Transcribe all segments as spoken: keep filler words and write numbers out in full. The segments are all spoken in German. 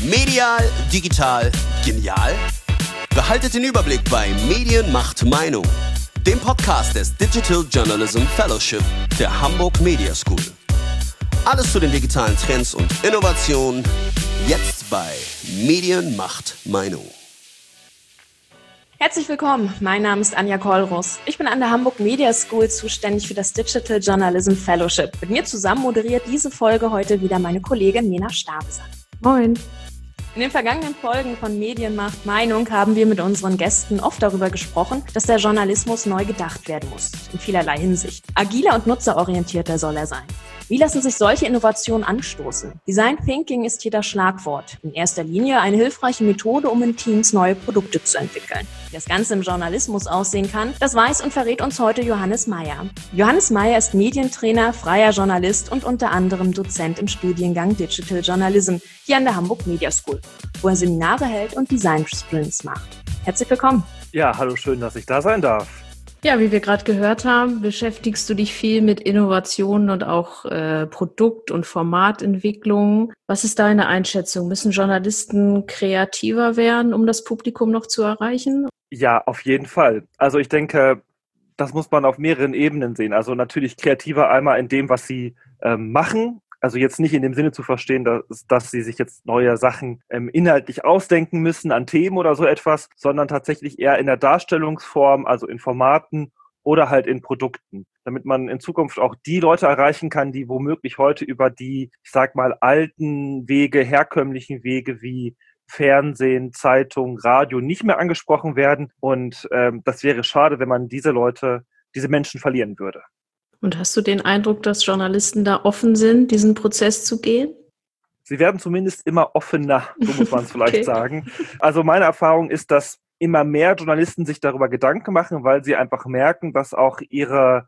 Medial, digital, genial? Behaltet den Überblick bei Medien macht Meinung, dem Podcast des Digital Journalism Fellowship der Hamburg Media School. Alles zu den digitalen Trends und Innovationen, jetzt bei Medien macht Meinung. Herzlich willkommen, mein Name ist Anja Kollruss. Ich bin an der Hamburg Media School zuständig für das Digital Journalism Fellowship. Mit mir zusammen moderiert diese Folge heute wieder meine Kollegin Mena Stabesan. Moin. In den vergangenen Folgen von Medien macht Meinung haben wir mit unseren Gästen oft darüber gesprochen, dass der Journalismus neu gedacht werden muss, in vielerlei Hinsicht. Agiler und nutzerorientierter soll er sein. Wie lassen sich solche Innovationen anstoßen? Design Thinking ist hier das Schlagwort. In erster Linie eine hilfreiche Methode, um in Teams neue Produkte zu entwickeln. Wie das Ganze im Journalismus aussehen kann, das weiß und verrät uns heute Johannes Meyer. Johannes Meyer ist Medientrainer, freier Journalist und unter anderem Dozent im Studiengang Digital Journalism hier an der Hamburg Media School, wo er Seminare hält und Design Sprints macht. Herzlich willkommen. Ja, hallo, schön, dass ich da sein darf. Ja, wie wir gerade gehört haben, beschäftigst du dich viel mit Innovationen und auch äh, Produkt- und Formatentwicklung. Was ist deine Einschätzung? Müssen Journalisten kreativer werden, um das Publikum noch zu erreichen? Ja, auf jeden Fall. Also ich denke, das muss man auf mehreren Ebenen sehen. Also natürlich kreativer einmal in dem, was sie ähm, machen. Also jetzt nicht in dem Sinne zu verstehen, dass, dass sie sich jetzt neue Sachen ähm, inhaltlich ausdenken müssen an Themen oder so etwas, sondern tatsächlich eher in der Darstellungsform, also in Formaten oder halt in Produkten, damit man in Zukunft auch die Leute erreichen kann, die womöglich heute über die, ich sag mal, alten Wege, herkömmlichen Wege wie Fernsehen, Zeitung, Radio nicht mehr angesprochen werden. Und ähm, das wäre schade, wenn man diese Leute, diese Menschen verlieren würde. Und hast du den Eindruck, dass Journalisten da offen sind, diesen Prozess zu gehen? Sie werden zumindest immer offener, so muss man es vielleicht Okay. sagen. Also meine Erfahrung ist, dass immer mehr Journalisten sich darüber Gedanken machen, weil sie einfach merken, dass auch ihre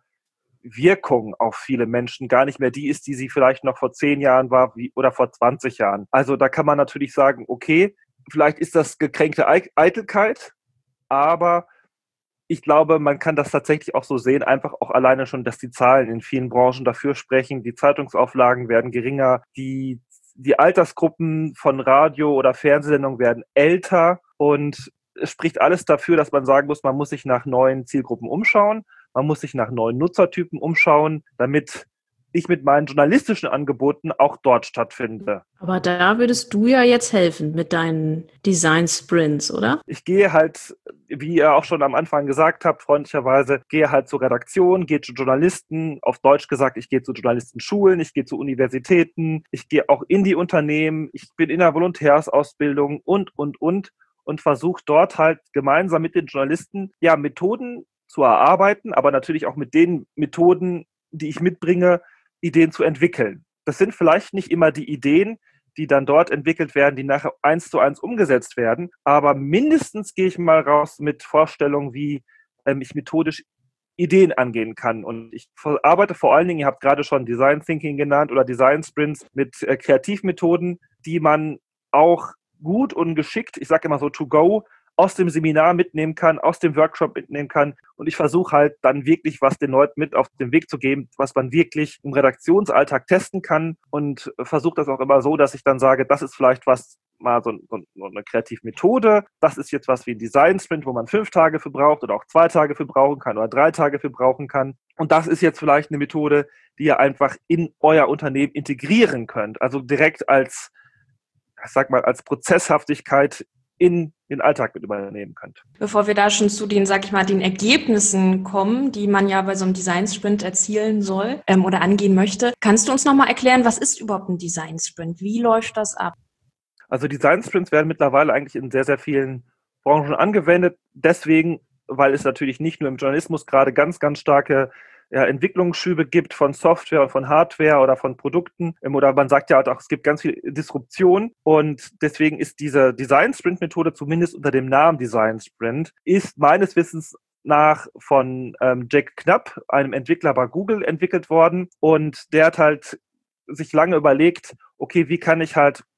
Wirkung auf viele Menschen gar nicht mehr die ist, die sie vielleicht noch vor zehn Jahren war wie, oder vor zwanzig Jahren. Also da kann man natürlich sagen, okay, vielleicht ist das gekränkte Eitelkeit, aber ich glaube, man kann das tatsächlich auch so sehen, einfach auch alleine schon, dass die Zahlen in vielen Branchen dafür sprechen. Die Zeitungsauflagen werden geringer, die, die Altersgruppen von Radio- oder Fernsehsendungen werden älter und es spricht alles dafür, dass man sagen muss, man muss sich nach neuen Zielgruppen umschauen, man muss sich nach neuen Nutzertypen umschauen, damit ich mit meinen journalistischen Angeboten auch dort stattfinde. Aber da würdest du ja jetzt helfen mit deinen Design-Sprints, oder? Ich gehe halt, wie ihr auch schon am Anfang gesagt habt, freundlicherweise, gehe halt zur Redaktion, gehe zu Journalisten, auf Deutsch gesagt, ich gehe zu Journalistenschulen, ich gehe zu Universitäten, ich gehe auch in die Unternehmen, ich bin in der Volontärsausbildung und, und, und und versuche dort halt gemeinsam mit den Journalisten ja Methoden zu erarbeiten, aber natürlich auch mit den Methoden, die ich mitbringe, Ideen zu entwickeln. Das sind vielleicht nicht immer die Ideen, die dann dort entwickelt werden, die nachher eins zu eins umgesetzt werden, aber mindestens gehe ich mal raus mit Vorstellungen, wie ähm, ich methodisch Ideen angehen kann. Und ich arbeite vor allen Dingen, ihr habt gerade schon Design Thinking genannt oder Design Sprints mit äh, Kreativmethoden, die man auch gut und geschickt, ich sage immer so to go, aus dem Seminar mitnehmen kann, aus dem Workshop mitnehmen kann. Und ich versuche halt dann wirklich was den Leuten mit auf den Weg zu geben, was man wirklich im Redaktionsalltag testen kann und versuche das auch immer so, dass ich dann sage, das ist vielleicht was, mal so, so eine Kreativmethode, das ist jetzt was wie ein Design-Sprint, wo man fünf Tage für braucht oder auch zwei Tage für brauchen kann oder drei Tage für brauchen kann. Und das ist jetzt vielleicht eine Methode, die ihr einfach in euer Unternehmen integrieren könnt. Also direkt als, ich sag mal, als Prozesshaftigkeit in den Alltag mit übernehmen könnt. Bevor wir da schon zu den, sag ich mal, den Ergebnissen kommen, die man ja bei so einem Design-Sprint erzielen soll ähm, oder angehen möchte, kannst du uns nochmal erklären, was ist überhaupt ein Design-Sprint? Wie läuft das ab? Also Design-Sprints werden mittlerweile eigentlich in sehr, sehr vielen Branchen angewendet. Deswegen, weil es natürlich nicht nur im Journalismus gerade ganz, ganz starke ja, Entwicklungsschübe gibt von Software und von Hardware oder von Produkten. Oder man sagt ja auch, es gibt ganz viel Disruption. Und deswegen ist diese Design-Sprint-Methode zumindest unter dem Namen Design-Sprint, ist meines Wissens nach von ähm, Jack Knapp, einem Entwickler bei Google, entwickelt worden. Und der hat halt sich lange überlegt, okay, wie kann ich halt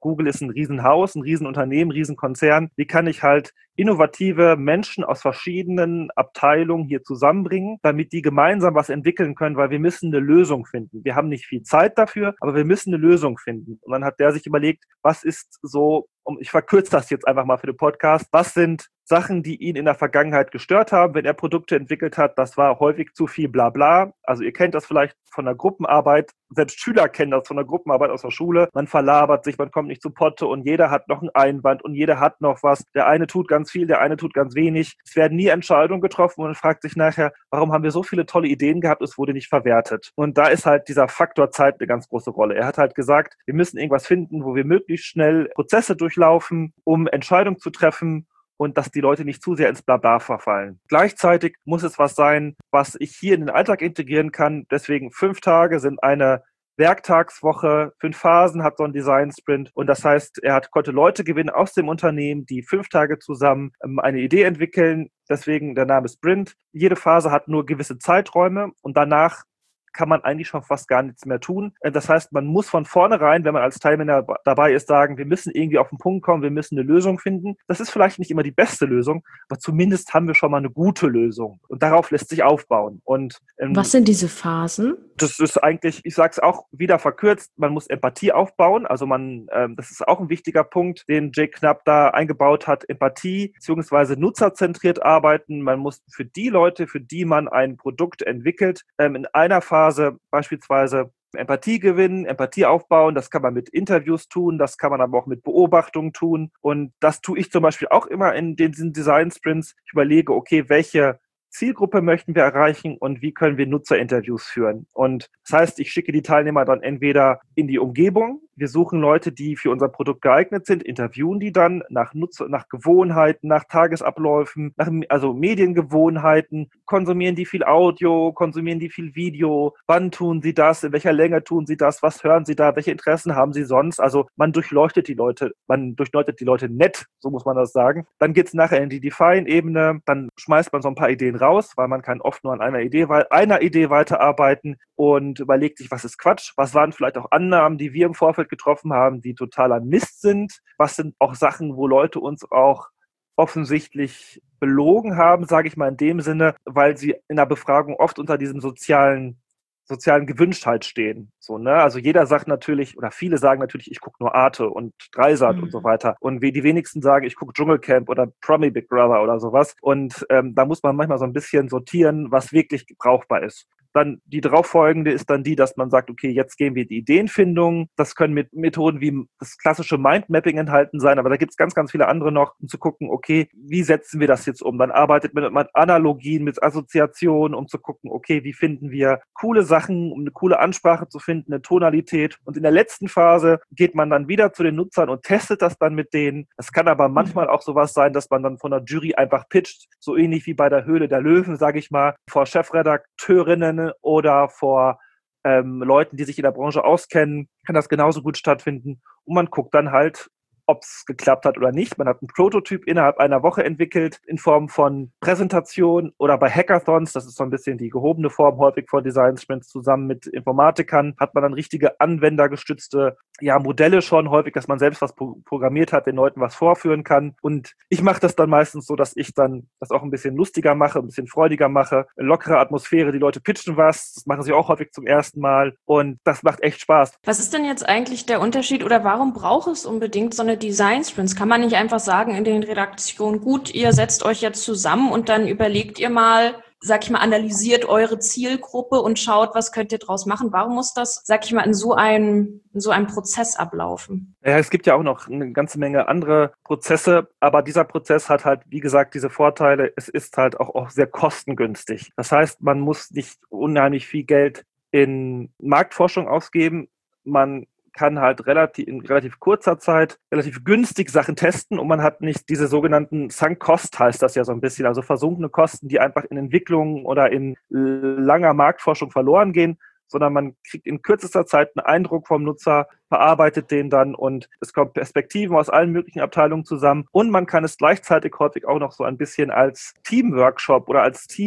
Google ist ein Riesenhaus, ein Riesenunternehmen, ein Riesenkonzern. Wie kann ich halt innovative Menschen aus verschiedenen Abteilungen hier zusammenbringen, damit die gemeinsam was entwickeln können, weil wir müssen eine Lösung finden. Wir haben nicht viel Zeit dafür, aber wir müssen eine Lösung finden. Und dann hat der sich überlegt, was ist so, ich verkürze das jetzt einfach mal für den Podcast, was sind Sachen, die ihn in der Vergangenheit gestört haben, wenn er Produkte entwickelt hat. Das war häufig zu viel Blabla. Also ihr kennt das vielleicht von der Gruppenarbeit. Selbst Schüler kennen das von der Gruppenarbeit aus der Schule. Man verlabert sich, man kommt nicht zu Potte und jeder hat noch einen Einwand und jeder hat noch was. Der eine tut ganz viel, der eine tut ganz wenig. Es werden nie Entscheidungen getroffen und man fragt sich nachher, warum haben wir so viele tolle Ideen gehabt, es wurde nicht verwertet. Und da ist halt dieser Faktor Zeit eine ganz große Rolle. Er hat halt gesagt, wir müssen irgendwas finden, wo wir möglichst schnell Prozesse durchlaufen, um Entscheidungen zu treffen, und dass die Leute nicht zu sehr ins Blabla verfallen. Gleichzeitig muss es was sein, was ich hier in den Alltag integrieren kann. Deswegen fünf Tage sind eine Werktagswoche, fünf Phasen hat so ein Design Sprint. Und das heißt, er hat, konnte Leute gewinnen aus dem Unternehmen, die fünf Tage zusammen ähm, eine Idee entwickeln. Deswegen der Name Sprint. Jede Phase hat nur gewisse Zeiträume und danach kann man eigentlich schon fast gar nichts mehr tun. Das heißt, man muss von vornherein, wenn man als Teilnehmer dabei ist, sagen, wir müssen irgendwie auf den Punkt kommen, wir müssen eine Lösung finden. Das ist vielleicht nicht immer die beste Lösung, aber zumindest haben wir schon mal eine gute Lösung. Und darauf lässt sich aufbauen. Und ähm, was sind diese Phasen? Das ist eigentlich, ich sage es auch wieder verkürzt, man muss Empathie aufbauen. Also man, ähm, das ist auch ein wichtiger Punkt, den Jake Knapp da eingebaut hat. Empathie bzw. nutzerzentriert arbeiten. Man muss für die Leute, für die man ein Produkt entwickelt, ähm, in einer Phase beispielsweise Empathie gewinnen, Empathie aufbauen. Das kann man mit Interviews tun, das kann man aber auch mit Beobachtungen tun. Und das tue ich zum Beispiel auch immer in diesen Design Sprints. Ich überlege, okay, welche Zielgruppe möchten wir erreichen und wie können wir Nutzerinterviews führen. Und das heißt, ich schicke die Teilnehmer dann entweder in die Umgebung, wir suchen Leute, die für unser Produkt geeignet sind, interviewen die dann nach Nutzer, nach Gewohnheiten, nach Tagesabläufen, nach also Mediengewohnheiten, konsumieren die viel Audio, konsumieren die viel Video, wann tun sie das, in welcher Länge tun sie das, was hören sie da, welche Interessen haben sie sonst. Also man durchleuchtet die Leute, man durchleuchtet die Leute nett, so muss man das sagen. Dann geht's nachher in die Define-Ebene, dann schmeißt man so ein paar Ideen raus, weil man kann oft nur an einer Idee, einer Idee weiterarbeiten und überlegt sich, was ist Quatsch, was waren vielleicht auch Annahmen, die wir im Vorfeld getroffen haben, die totaler Mist sind, was sind auch Sachen, wo Leute uns auch offensichtlich belogen haben, sage ich mal in dem Sinne, weil sie in der Befragung oft unter diesem sozialen sozialen Gewünschtheit stehen. So, ne? Also jeder sagt natürlich, oder viele sagen natürlich, ich gucke nur Arte und Dreisat mhm. und so weiter. Und wie die wenigsten sagen, ich gucke Dschungelcamp oder Promi Big Brother oder sowas. Und ähm, da muss man manchmal so ein bisschen sortieren, was wirklich brauchbar ist. Dann die darauffolgende ist dann die, dass man sagt, okay, jetzt gehen wir die Ideenfindung. Das können mit Methoden wie das klassische Mindmapping enthalten sein, aber da gibt es ganz, ganz viele andere noch, um zu gucken, okay, wie setzen wir das jetzt um? Dann arbeitet man mit Analogien, mit Assoziationen, um zu gucken, okay, wie finden wir coole Sachen, um eine coole Ansprache zu finden, eine Tonalität. Und in der letzten Phase geht man dann wieder zu den Nutzern und testet das dann mit denen. Es kann aber manchmal auch sowas sein, dass man dann von der Jury einfach pitcht, so ähnlich wie bei der Höhle der Löwen, sage ich mal, vor Chefredakteurinnen oder vor ähm, Leuten, die sich in der Branche auskennen, kann das genauso gut stattfinden. Und man guckt dann halt, ob es geklappt hat oder nicht. Man hat einen Prototyp innerhalb einer Woche entwickelt in Form von Präsentation oder bei Hackathons, das ist so ein bisschen die gehobene Form, häufig vor Design Sprints zusammen mit Informatikern, hat man dann richtige anwendergestützte ja, Modelle schon, häufig, dass man selbst was pro- programmiert hat, den Leuten was vorführen kann. Und ich mache das dann meistens so, dass ich dann das auch ein bisschen lustiger mache, ein bisschen freudiger mache, eine lockere Atmosphäre, die Leute pitchen was, das machen sie auch häufig zum ersten Mal und das macht echt Spaß. Was ist denn jetzt eigentlich der Unterschied oder warum braucht es unbedingt so eine Design Sprints? Kann man nicht einfach sagen in den Redaktionen, gut, ihr setzt euch jetzt zusammen und dann überlegt ihr mal, sag ich mal, analysiert eure Zielgruppe und schaut, was könnt ihr draus machen? Warum muss das, sag ich mal, in so einem, in so einem Prozess ablaufen? Ja, es gibt ja auch noch eine ganze Menge andere Prozesse, aber dieser Prozess hat halt, wie gesagt, diese Vorteile. Es ist halt auch, auch sehr kostengünstig. Das heißt, man muss nicht unheimlich viel Geld in Marktforschung ausgeben. Man kann halt relativ in relativ kurzer Zeit relativ günstig Sachen testen und man hat nicht diese sogenannten Sunk Cost, heißt das ja so ein bisschen, also versunkene Kosten, die einfach in Entwicklung oder in langer Marktforschung verloren gehen, sondern man kriegt in kürzester Zeit einen Eindruck vom Nutzer, verarbeitet den dann und es kommen Perspektiven aus allen möglichen Abteilungen zusammen und man kann es gleichzeitig häufig auch noch so ein bisschen als Teamworkshop oder als Team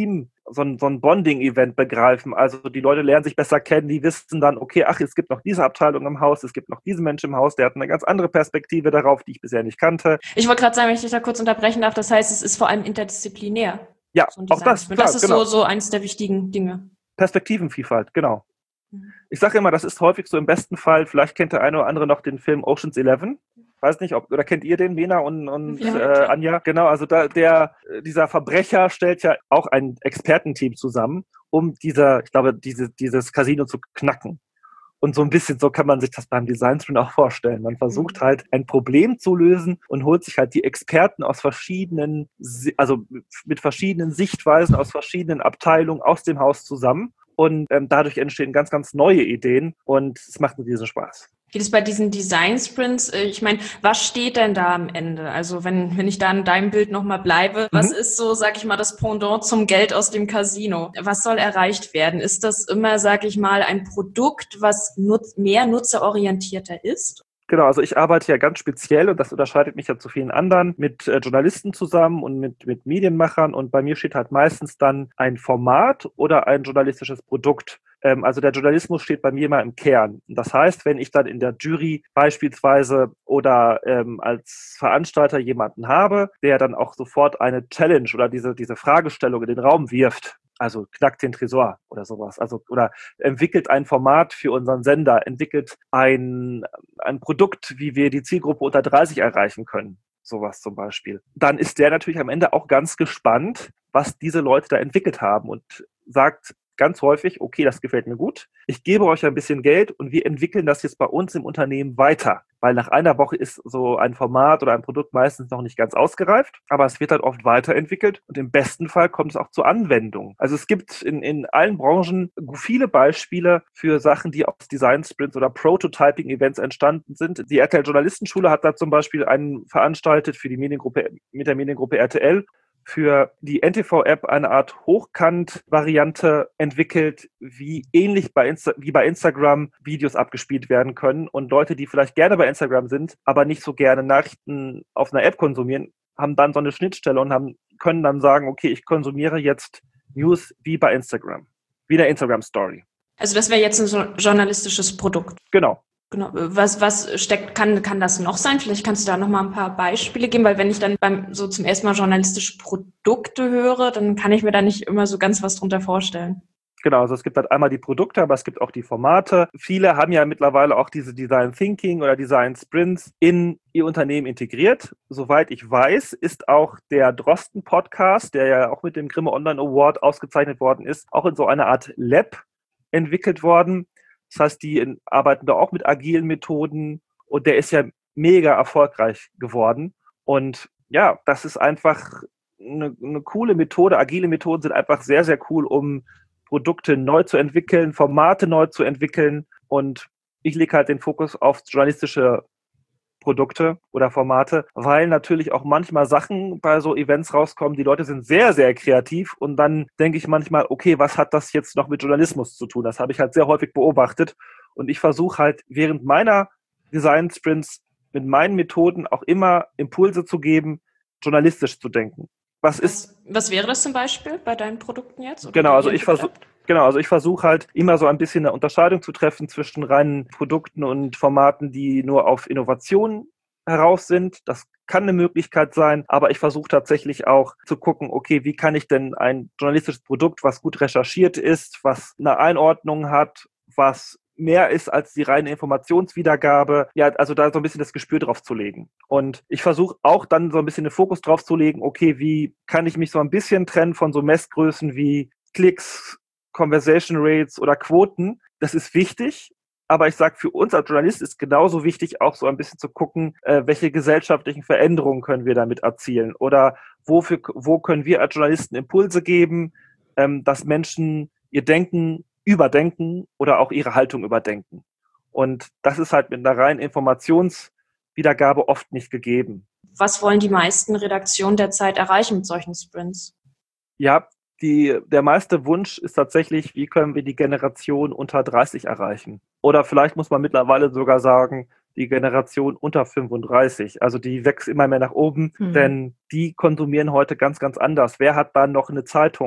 so ein, so ein Bonding-Event begreifen. Also die Leute lernen sich besser kennen, die wissen dann, okay, ach, es gibt noch diese Abteilung im Haus, es gibt noch diesen Menschen im Haus, der hat eine ganz andere Perspektive darauf, die ich bisher nicht kannte. Ich wollte gerade sagen, wenn ich dich da kurz unterbrechen darf, das heißt, es ist vor allem interdisziplinär. Ja, so auch das, klar, das ist genau. so, so eines der wichtigen Dinge. Perspektivenvielfalt, genau. Ich sage immer, das ist häufig so im besten Fall, vielleicht kennt der eine oder andere noch den Film Ocean's Eleven. Weiß nicht, ob, oder kennt ihr den, Lena und, und Ja, äh, Anja? Genau, also da, der, dieser Verbrecher stellt ja auch ein Expertenteam zusammen, um dieser, ich glaube, diese, dieses Casino zu knacken. Und so ein bisschen so kann man sich das beim Design Sprint auch vorstellen. Man versucht mhm. halt ein Problem zu lösen und holt sich halt die Experten aus verschiedenen, also mit verschiedenen Sichtweisen, aus verschiedenen Abteilungen aus dem Haus zusammen. Und ähm, dadurch entstehen ganz, ganz neue Ideen und es macht einen riesen Spaß. Geht es bei diesen Design-Sprints, ich meine, was steht denn da am Ende? Also wenn wenn ich da in deinem Bild nochmal bleibe, mhm. was ist so, sag ich mal, das Pendant zum Geld aus dem Casino? Was soll erreicht werden? Ist das immer, sag ich mal, ein Produkt, was nutz- mehr nutzerorientierter ist? Genau, also ich arbeite ja ganz speziell, und das unterscheidet mich ja zu vielen anderen, mit äh, Journalisten zusammen und mit, mit Medienmachern, und bei mir steht halt meistens dann ein Format oder ein journalistisches Produkt. Ähm, also der Journalismus steht bei mir immer im Kern. Das heißt, wenn ich dann in der Jury beispielsweise oder ähm, als Veranstalter jemanden habe, der dann auch sofort eine Challenge oder diese, diese Fragestellung in den Raum wirft, also knackt den Tresor oder sowas, also oder entwickelt ein Format für unseren Sender, entwickelt ein, ein Produkt, wie wir die Zielgruppe unter dreißig erreichen können, sowas zum Beispiel. Dann ist der natürlich am Ende auch ganz gespannt, was diese Leute da entwickelt haben und sagt ganz häufig, okay, das gefällt mir gut, ich gebe euch ein bisschen Geld und wir entwickeln das jetzt bei uns im Unternehmen weiter. Weil nach einer Woche ist so ein Format oder ein Produkt meistens noch nicht ganz ausgereift, aber es wird halt oft weiterentwickelt und im besten Fall kommt es auch zur Anwendung. Also es gibt in, in allen Branchen viele Beispiele für Sachen, die aus Design-Sprints oder Prototyping-Events entstanden sind. Die R T L-Journalistenschule hat da zum Beispiel einen veranstaltet für die Mediengruppe, mit der Mediengruppe R T L, für die N T V-App eine Art Hochkant-Variante entwickelt, wie ähnlich bei Insta- wie bei Instagram Videos abgespielt werden können. Und Leute, die vielleicht gerne bei Instagram sind, aber nicht so gerne Nachrichten auf einer App konsumieren, haben dann so eine Schnittstelle und haben, können dann sagen, okay, ich konsumiere jetzt News wie bei Instagram, wie eine Instagram-Story. Also das wäre jetzt ein so journalistisches Produkt. Genau. Genau. Was, was steckt, kann, kann das noch sein? Vielleicht kannst du da noch mal ein paar Beispiele geben, weil wenn ich dann beim, so zum ersten Mal journalistische Produkte höre, dann kann ich mir da nicht immer so ganz was drunter vorstellen. Genau, also es gibt halt einmal die Produkte, aber es gibt auch die Formate. Viele haben ja mittlerweile auch diese Design Thinking oder Design Sprints in ihr Unternehmen integriert. Soweit ich weiß, ist auch der Drosten Podcast, der ja auch mit dem Grimme Online Award ausgezeichnet worden ist, auch in so einer Art Lab entwickelt worden. Das heißt, die in, arbeiten da auch mit agilen Methoden und der ist ja mega erfolgreich geworden. Und ja, das ist einfach eine, eine coole Methode. Agile Methoden sind einfach sehr, sehr cool, um Produkte neu zu entwickeln, Formate neu zu entwickeln. Und ich lege halt den Fokus auf journalistische Produkte oder Formate, weil natürlich auch manchmal Sachen bei so Events rauskommen, die Leute sind sehr, sehr kreativ und dann denke ich manchmal, okay, was hat das jetzt noch mit Journalismus zu tun? Das habe ich halt sehr häufig beobachtet und ich versuche halt während meiner Design-Sprints mit meinen Methoden auch immer Impulse zu geben, journalistisch zu denken. Was ist? Was wäre das zum Beispiel bei deinen Produkten jetzt? Oder genau, also ich versuche Genau, also ich versuche halt immer so ein bisschen eine Unterscheidung zu treffen zwischen reinen Produkten und Formaten, die nur auf Innovation heraus sind. Das kann eine Möglichkeit sein, aber ich versuche tatsächlich auch zu gucken, okay, wie kann ich denn ein journalistisches Produkt, was gut recherchiert ist, was eine Einordnung hat, was mehr ist als die reine Informationswiedergabe, ja, also da so ein bisschen das Gespür drauf zu legen. Und ich versuche auch dann so ein bisschen den Fokus drauf zu legen, okay, wie kann ich mich so ein bisschen trennen von so Messgrößen wie Klicks, Conversation Rates oder Quoten. Das ist wichtig, aber ich sage, für uns als Journalist ist genauso wichtig, auch so ein bisschen zu gucken, äh, welche gesellschaftlichen Veränderungen können wir damit erzielen oder wofür, wo können wir als Journalisten Impulse geben, ähm, dass Menschen ihr Denken überdenken oder auch ihre Haltung überdenken. Und das ist halt mit einer reinen Informationswiedergabe oft nicht gegeben. Was wollen die meisten Redaktionen derzeit erreichen mit solchen Sprints? Ja, die, der meiste Wunsch ist tatsächlich, wie können wir die Generation unter dreißig erreichen? Oder vielleicht muss man mittlerweile sogar sagen, die Generation unter fünfunddreißig. Also die wächst immer mehr nach oben, mhm. denn die konsumieren heute ganz, ganz anders. Wer hat dann noch eine Zeitung?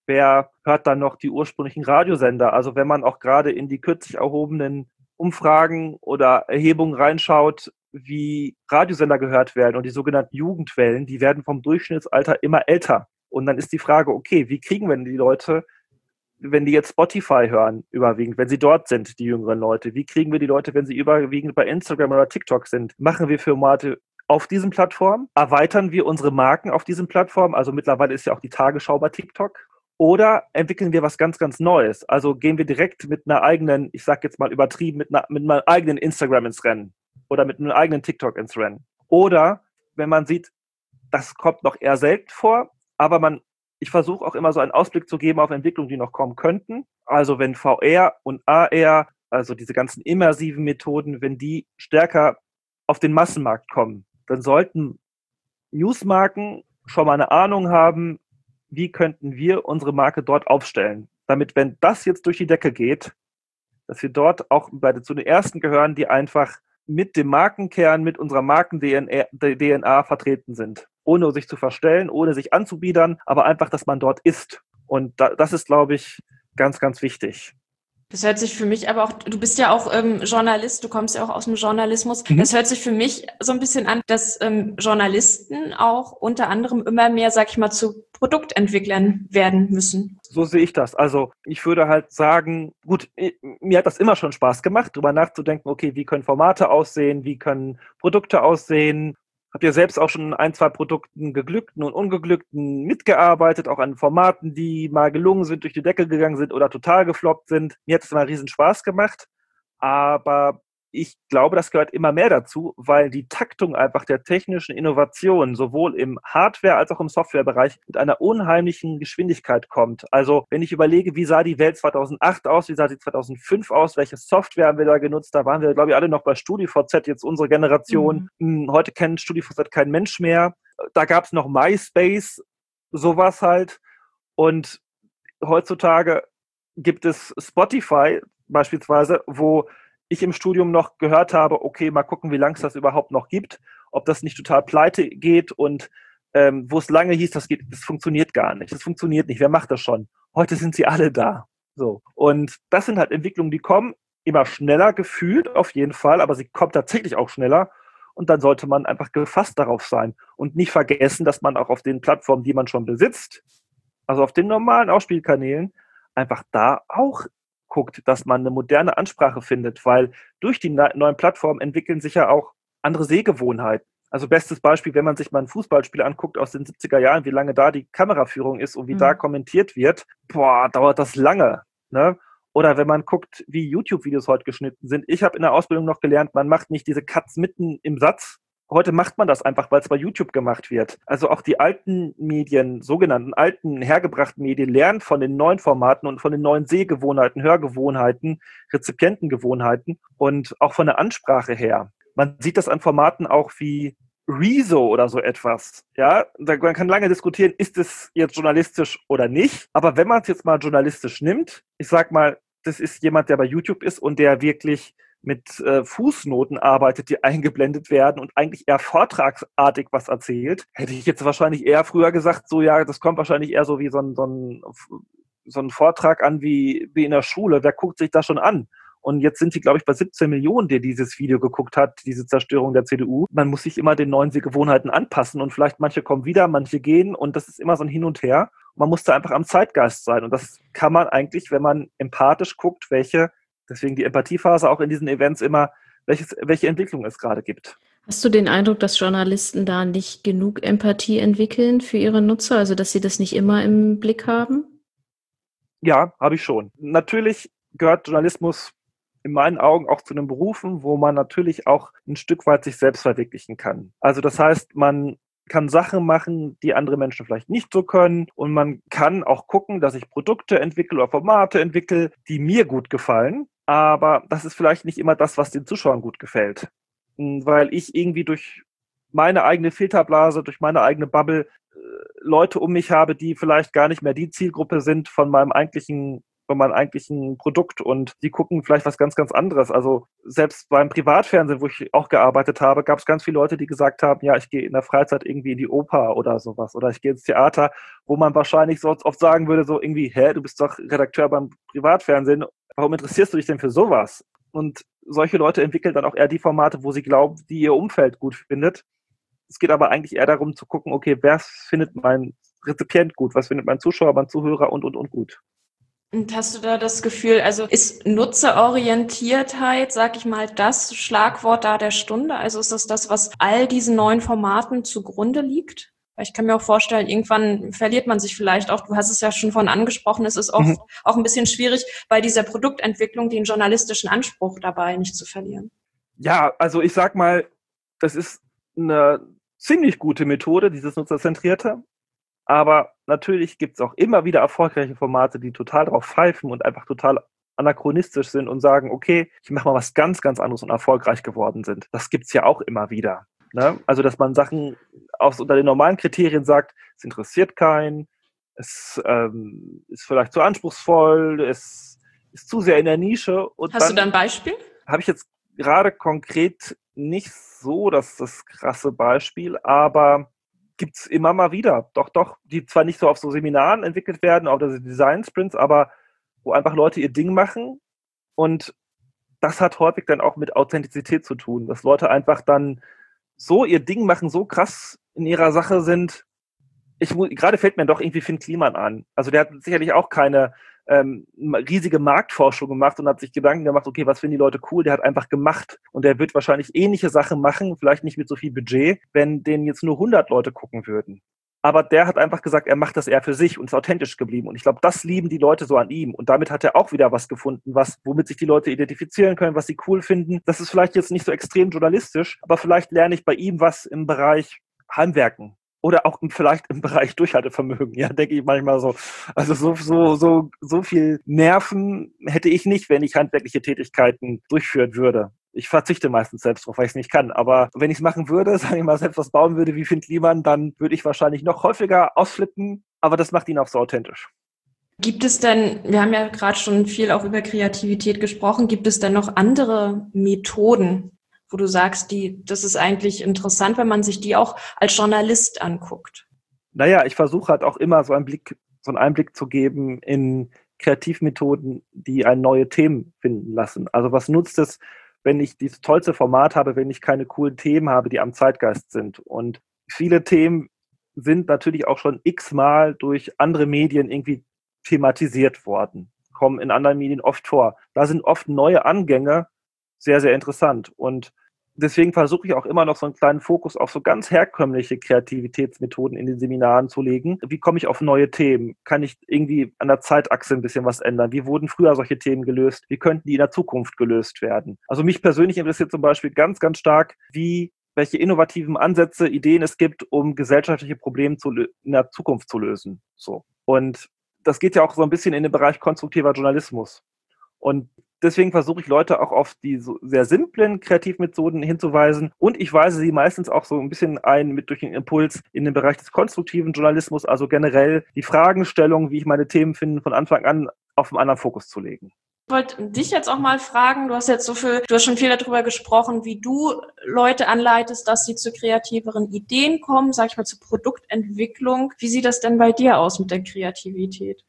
Wer hört dann noch die ursprünglichen Radiosender? Also wenn man auch gerade in die kürzlich erhobenen Umfragen oder Erhebungen reinschaut, wie Radiosender gehört werden und die sogenannten Jugendwellen, die werden vom Durchschnittsalter immer älter. Und dann ist die Frage, okay, wie kriegen wir denn die Leute, wenn die jetzt Spotify hören, überwiegend, wenn sie dort sind, die jüngeren Leute? Wie kriegen wir die Leute, wenn sie überwiegend bei Instagram oder TikTok sind? Machen wir Formate auf diesen Plattformen? Erweitern wir unsere Marken auf diesen Plattformen? Also mittlerweile ist ja auch die Tagesschau bei TikTok. Oder entwickeln wir was ganz, ganz Neues? Also gehen wir direkt mit einer eigenen, ich sag jetzt mal übertrieben, mit, einer, mit einem eigenen Instagram ins Rennen oder mit einem eigenen TikTok ins Rennen. Oder wenn man sieht, das kommt noch eher selten vor, aber man, ich versuche auch immer so einen Ausblick zu geben auf Entwicklungen, die noch kommen könnten. Also wenn V R und A R, also diese ganzen immersiven Methoden, wenn die stärker auf den Massenmarkt kommen, dann sollten Newsmarken schon mal eine Ahnung haben, wie könnten wir unsere Marke dort aufstellen, damit, wenn das jetzt durch die Decke geht, dass wir dort auch bei, zu den Ersten gehören, die einfach mit dem Markenkern, mit unserer Marken-D N A vertreten sind, ohne sich zu verstellen, ohne sich anzubiedern, aber einfach, dass man dort ist. Und da, das ist, glaube ich, ganz, ganz wichtig. Das hört sich für mich aber auch, du bist ja auch ähm, Journalist, du kommst ja auch aus dem Journalismus. Mhm. Das hört sich für mich so ein bisschen an, dass ähm, Journalisten auch unter anderem immer mehr, sag ich mal, zu Produktentwicklern werden müssen. So sehe ich das. Also ich würde halt sagen, gut, mir hat das immer schon Spaß gemacht, darüber nachzudenken, okay, wie können Formate aussehen, wie können Produkte aussehen. Habt ihr selbst auch schon ein, zwei Produkten, geglückten und ungeglückten, mitgearbeitet, auch an Formaten, die mal gelungen sind, durch die Decke gegangen sind oder total gefloppt sind. Mir hat es immer riesen Spaß gemacht, aber ich glaube, das gehört immer mehr dazu, weil die Taktung einfach der technischen Innovation sowohl im Hardware- als auch im Softwarebereich mit einer unheimlichen Geschwindigkeit kommt. Also wenn ich überlege, wie sah die Welt zweitausendacht aus, wie sah sie zweitausendfünf aus, welche Software haben wir da genutzt, da waren wir, glaube ich, alle noch bei StudiVZ, jetzt unsere Generation. Mhm. Heute kennt StudiVZ kein Mensch mehr. Da gab es noch MySpace, sowas halt. Und heutzutage gibt es Spotify beispielsweise, wo ich im Studium noch gehört habe, okay, mal gucken, wie lange es das überhaupt noch gibt, ob das nicht total pleite geht und ähm, wo es lange hieß, das geht, das funktioniert gar nicht, das funktioniert nicht, wer macht das schon? Heute sind sie alle da. So. Und das sind halt Entwicklungen, die kommen immer schneller gefühlt, auf jeden Fall, aber sie kommen tatsächlich auch schneller und dann sollte man einfach gefasst darauf sein und nicht vergessen, dass man auch auf den Plattformen, die man schon besitzt, also auf den normalen Ausspielkanälen, einfach da auch guckt, dass man eine moderne Ansprache findet, weil durch die neuen Plattformen entwickeln sich ja auch andere Sehgewohnheiten. Also bestes Beispiel, wenn man sich mal ein Fußballspiel anguckt aus den siebziger Jahren, wie lange da die Kameraführung ist und wie mhm. da kommentiert wird, boah, dauert das lange, ne? Oder wenn man guckt, wie YouTube-Videos heute geschnitten sind. Ich habe in der Ausbildung noch gelernt, man macht nicht diese Cuts mitten im Satz. Heute macht man das einfach, weil es bei YouTube gemacht wird. Also auch die alten Medien, sogenannten alten, hergebrachten Medien lernen von den neuen Formaten und von den neuen Sehgewohnheiten, Hörgewohnheiten, Rezipientengewohnheiten und auch von der Ansprache her. Man sieht das an Formaten auch wie Rezo oder so etwas. Ja, man kann lange diskutieren, ist es jetzt journalistisch oder nicht. Aber wenn man es jetzt mal journalistisch nimmt, ich sag mal, das ist jemand, der bei YouTube ist und der wirklich mit äh, Fußnoten arbeitet, die eingeblendet werden und eigentlich eher vortragsartig was erzählt, hätte ich jetzt wahrscheinlich eher früher gesagt, so ja, das kommt wahrscheinlich eher so wie so ein, so ein, so ein Vortrag an wie, wie in der Schule. Wer guckt sich das schon an? Und jetzt sind die, glaube ich, bei siebzehn Millionen, der dieses Video geguckt hat, diese Zerstörung der C D U. Man muss sich immer den neuen Gewohnheiten anpassen und vielleicht manche kommen wieder, manche gehen und das ist immer so ein Hin und Her. Man muss da einfach am Zeitgeist sein und das kann man eigentlich, wenn man empathisch guckt, welche Deswegen die Empathiephase auch in diesen Events immer, welches, welche Entwicklung es gerade gibt. Hast du den Eindruck, dass Journalisten da nicht genug Empathie entwickeln für ihre Nutzer, also dass sie das nicht immer im Blick haben? Ja, habe ich schon. Natürlich gehört Journalismus in meinen Augen auch zu den Berufen, wo man natürlich auch ein Stück weit sich selbst verwirklichen kann. Also das heißt, man kann Sachen machen, die andere Menschen vielleicht nicht so können und man kann auch gucken, dass ich Produkte entwickle oder Formate entwickle, die mir gut gefallen. Aber das ist vielleicht nicht immer das, was den Zuschauern gut gefällt. Weil ich irgendwie durch meine eigene Filterblase, durch meine eigene Bubble äh, Leute um mich habe, die vielleicht gar nicht mehr die Zielgruppe sind von meinem eigentlichen bei meinem eigentlichen Produkt und die gucken vielleicht was ganz, ganz anderes. Also selbst beim Privatfernsehen, wo ich auch gearbeitet habe, gab es ganz viele Leute, die gesagt haben, ja, ich gehe in der Freizeit irgendwie in die Oper oder sowas oder ich gehe ins Theater, wo man wahrscheinlich so oft sagen würde, so irgendwie, hä, du bist doch Redakteur beim Privatfernsehen, warum interessierst du dich denn für sowas? Und solche Leute entwickeln dann auch eher die Formate, wo sie glauben, die ihr Umfeld gut findet. Es geht aber eigentlich eher darum zu gucken, okay, wer findet mein Rezipient gut, was findet mein Zuschauer, mein Zuhörer und, und, und gut. Und hast du da das Gefühl, also ist Nutzerorientiertheit, sag ich mal, das Schlagwort da der Stunde? Also ist das das, was all diesen neuen Formaten zugrunde liegt? Weil ich kann mir auch vorstellen, irgendwann verliert man sich vielleicht auch, du hast es ja schon vorhin angesprochen, es ist oft mhm. auch ein bisschen schwierig, bei dieser Produktentwicklung den journalistischen Anspruch dabei nicht zu verlieren. Ja, also ich sag mal, das ist eine ziemlich gute Methode, dieses Nutzerzentrierte. Aber natürlich gibt es auch immer wieder erfolgreiche Formate, die total drauf pfeifen und einfach total anachronistisch sind und sagen, okay, ich mache mal was ganz, ganz anderes und erfolgreich geworden sind. Das gibt es ja auch immer wieder. Ne? Also, dass man Sachen auch unter den normalen Kriterien sagt, es interessiert keinen, es ähm, ist vielleicht zu anspruchsvoll, es ist zu sehr in der Nische. Und Hast du da ein Beispiel? Habe ich jetzt gerade konkret nicht so das, das krasse Beispiel, aber gibt es immer mal wieder. Doch, doch, die zwar nicht so auf so Seminaren entwickelt werden, auf diese Design-Sprints, aber wo einfach Leute ihr Ding machen und das hat häufig dann auch mit Authentizität zu tun, dass Leute einfach dann so ihr Ding machen, so krass in ihrer Sache sind. Ich, gerade fällt mir doch irgendwie Finn Kliman an. Also der hat sicherlich auch keine ähm, riesige Marktforschung gemacht und hat sich Gedanken gemacht, okay, was finden die Leute cool? Der hat einfach gemacht und der wird wahrscheinlich ähnliche Sachen machen, vielleicht nicht mit so viel Budget, wenn denen jetzt nur hundert Leute gucken würden. Aber der hat einfach gesagt, er macht das eher für sich und ist authentisch geblieben. Und ich glaube, das lieben die Leute so an ihm. Und damit hat er auch wieder was gefunden, was, womit sich die Leute identifizieren können, was sie cool finden. Das ist vielleicht jetzt nicht so extrem journalistisch, aber vielleicht lerne ich bei ihm was im Bereich Heimwerken. Oder auch vielleicht im Bereich Durchhaltevermögen, ja, denke ich manchmal so. Also so, so, so, so viel Nerven hätte ich nicht, wenn ich handwerkliche Tätigkeiten durchführen würde. Ich verzichte meistens selbst drauf, weil ich es nicht kann. Aber wenn ich es machen würde, sagen wir mal, selbst was bauen würde wie Finn Kliman, dann würde ich wahrscheinlich noch häufiger ausflippen. Aber das macht ihn auch so authentisch. Gibt es denn, wir haben ja gerade schon viel auch über Kreativität gesprochen, gibt es denn noch andere Methoden, wo du sagst, die, das ist eigentlich interessant, wenn man sich die auch als Journalist anguckt? Naja, ich versuche halt auch immer so einen Blick, so einen Einblick zu geben in Kreativmethoden, die ein neue Themen finden lassen. Also was nutzt es, wenn ich dieses tollste Format habe, wenn ich keine coolen Themen habe, die am Zeitgeist sind? Und viele Themen sind natürlich auch schon x-mal durch andere Medien irgendwie thematisiert worden, kommen in anderen Medien oft vor. Da sind oft neue Angänge sehr, sehr interessant. Und deswegen versuche ich auch immer noch so einen kleinen Fokus auf so ganz herkömmliche Kreativitätsmethoden in den Seminaren zu legen. Wie komme ich auf neue Themen? Kann ich irgendwie an der Zeitachse ein bisschen was ändern? Wie wurden früher solche Themen gelöst? Wie könnten die in der Zukunft gelöst werden? Also mich persönlich interessiert zum Beispiel ganz, ganz stark, wie welche innovativen Ansätze, Ideen es gibt, um gesellschaftliche Probleme zu, in der Zukunft zu lösen. So. Und das geht ja auch so ein bisschen in den Bereich konstruktiver Journalismus. Und deswegen versuche ich Leute auch auf die so sehr simplen Kreativmethoden hinzuweisen und ich weise sie meistens auch so ein bisschen ein mit durch den Impuls in den Bereich des konstruktiven Journalismus, also generell die Fragestellung, wie ich meine Themen finde, von Anfang an auf einen anderen Fokus zu legen. Ich wollte dich jetzt auch mal fragen, du hast jetzt so viel, du hast schon viel darüber gesprochen, wie du Leute anleitest, dass sie zu kreativeren Ideen kommen, sag ich mal zur Produktentwicklung. Wie sieht das denn bei dir aus mit der Kreativität?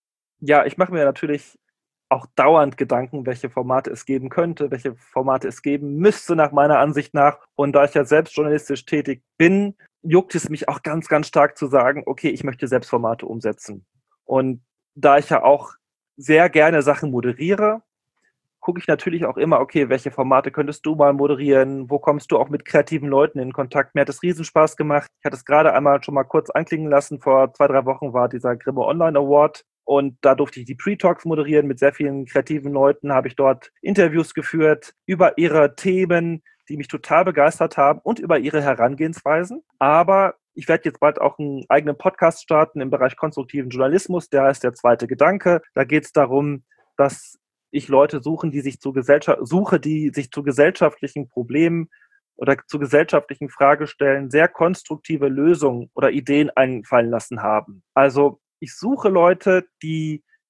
Ja, ich mache mir natürlich auch dauernd Gedanken, welche Formate es geben könnte, welche Formate es geben müsste nach meiner Ansicht nach. Und da ich ja selbst journalistisch tätig bin, juckt es mich auch ganz, ganz stark zu sagen, okay, ich möchte selbst Formate umsetzen. Und da ich ja auch sehr gerne Sachen moderiere, gucke ich natürlich auch immer, okay, welche Formate könntest du mal moderieren? Wo kommst du auch mit kreativen Leuten in Kontakt? Mir hat es Riesenspaß gemacht. Ich hatte es gerade einmal schon mal kurz anklingen lassen. Vor zwei, drei Wochen war dieser Grimme Online Award. Und da durfte ich die Pre-Talks moderieren mit sehr vielen kreativen Leuten, habe ich dort Interviews geführt über ihre Themen, die mich total begeistert haben und über ihre Herangehensweisen. Aber ich werde jetzt bald auch einen eigenen Podcast starten im Bereich konstruktiven Journalismus, der heißt Der zweite Gedanke. Da geht es darum, dass ich Leute suchen, die sich zu Gesellschaft, suche, die sich zu gesellschaftlichen Problemen oder zu gesellschaftlichen Fragestellen sehr konstruktive Lösungen oder Ideen einfallen lassen haben. Also ich suche Leute, die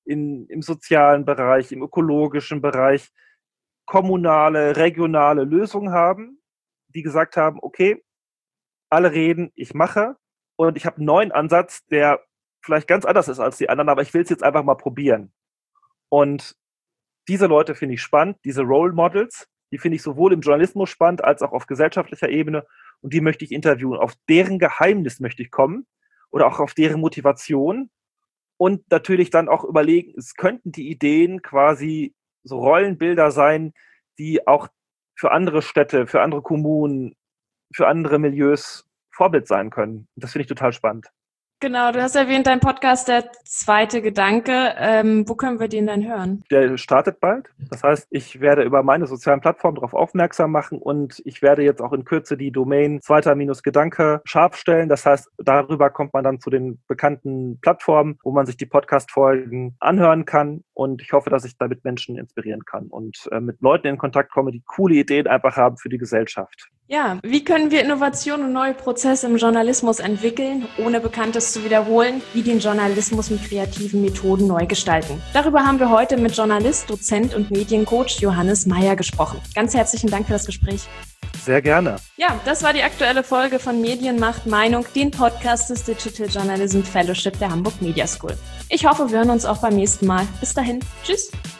in, im sozialen Bereich, im ökologischen Bereich kommunale, regionale Lösungen haben, die gesagt haben, okay, alle reden, ich mache und ich habe einen neuen Ansatz, der vielleicht ganz anders ist als die anderen, aber ich will es jetzt einfach mal probieren. Und diese Leute finde ich spannend, diese Role Models, die finde ich sowohl im Journalismus spannend als auch auf gesellschaftlicher Ebene und die möchte ich interviewen. Auf deren Geheimnis möchte ich kommen oder auch auf deren Motivation und natürlich dann auch überlegen, es könnten die Ideen quasi so Rollenbilder sein, die auch für andere Städte, für andere Kommunen, für andere Milieus Vorbild sein können. Das finde ich total spannend. Genau, du hast erwähnt, dein Podcast, der zweite Gedanke. Ähm, wo können wir den denn hören? Der startet bald. Das heißt, ich werde über meine sozialen Plattformen darauf aufmerksam machen und ich werde jetzt auch in Kürze die Domain zweiter Gedanke scharf stellen. Das heißt, darüber kommt man dann zu den bekannten Plattformen, wo man sich die Podcast-Folgen anhören kann. Und ich hoffe, dass ich damit Menschen inspirieren kann und äh, mit Leuten in Kontakt komme, die coole Ideen einfach haben für die Gesellschaft. Ja, wie können wir Innovation und neue Prozesse im Journalismus entwickeln, ohne Bekanntes zu wiederholen, wie den Journalismus mit kreativen Methoden neu gestalten? Darüber haben wir heute mit Journalist, Dozent und Mediencoach Johannes Meyer gesprochen. Ganz herzlichen Dank für das Gespräch. Sehr gerne. Ja, das war die aktuelle Folge von Medien macht Meinung, den Podcast des Digital Journalism Fellowship der Hamburg Media School. Ich hoffe, wir hören uns auch beim nächsten Mal. Bis dahin. Tschüss.